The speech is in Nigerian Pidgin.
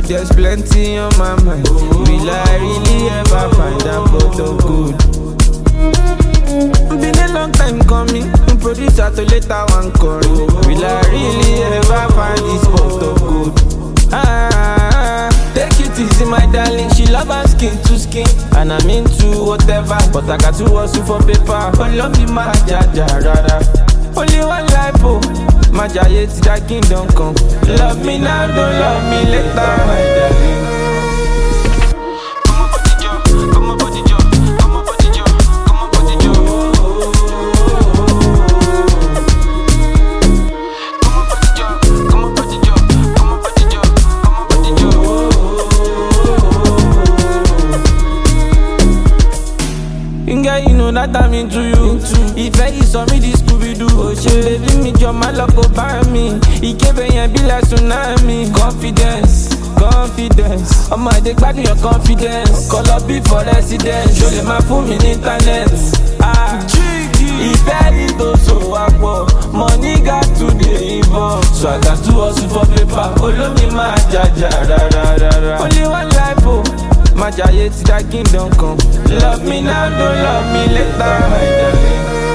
there's plenty on my mind. Will I really ever find that bottle good? Been a long time coming, producer to later one calling. Will I really ever find this bottle good? Take it easy, my darling. She love her skin to skin, and I'm into whatever. But I got to hustle for paper. Oh, love you, my jaja. Only one life, oh. My jaye to that kingdom come. Love me now, don't love me later, my darling. You know that I'm into you. If I saw me, this Scooby-Doo. Oh shit, baby, me your my luck go by me. He gave a be like tsunami. Confidence. I'm my dick back in your confidence. Call up before residence. Show them my phone in internet. If I need to so aqua, money got to be involved. So I got to hustle for paper. Oh, love me, my jaja. Only one life, oh. My jaye to that kingdom come. Love me now, don't love me later, my darling.